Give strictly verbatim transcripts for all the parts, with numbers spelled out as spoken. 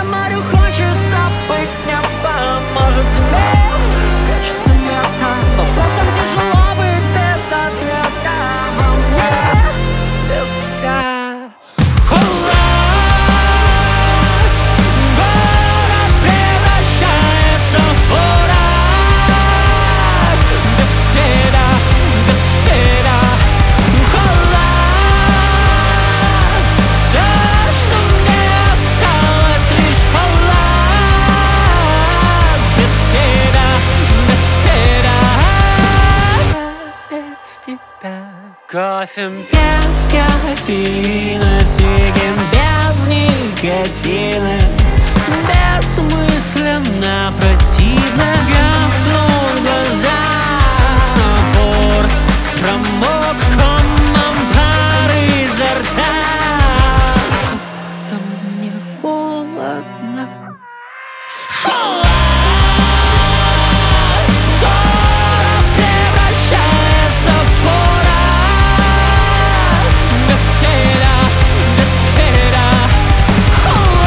Хочется морю, хочется быть небом. Может зиме, хочется лета. Вопросом тяжело быть без ответа. Во мне без тебя холод. Город превращается в порог. Без тебя, без тебя холод. Все, что мне осталось, лишь холод. Без тебя, без тебя, без тебя. Кофе без кофеина, сигарет без никотина. Бессмысленно, противно гаснут глаза. Напор промок комом пары изо рта. Там мне холодно. Холод! Город превращается в порог. Без тебя, без тебя холод.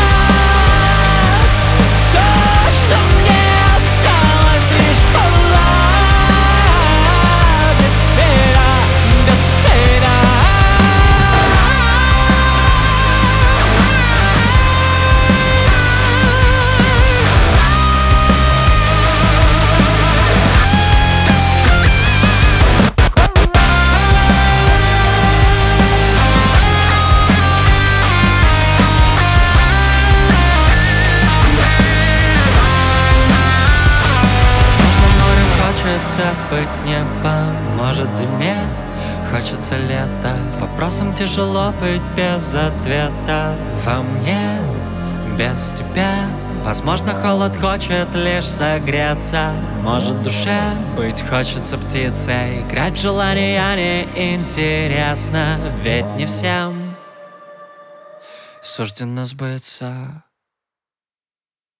Все, что мне осталось, лишь холод. Без тебя, без тебя. Хочется быть небом, может зиме, хочется лета. Вопросом тяжело быть без ответа. Во мне без тебя, возможно, холод хочет лишь согреться. Может душе быть хочется птицей, играть в желания неинтересно. Ведь не всем суждено сбыться.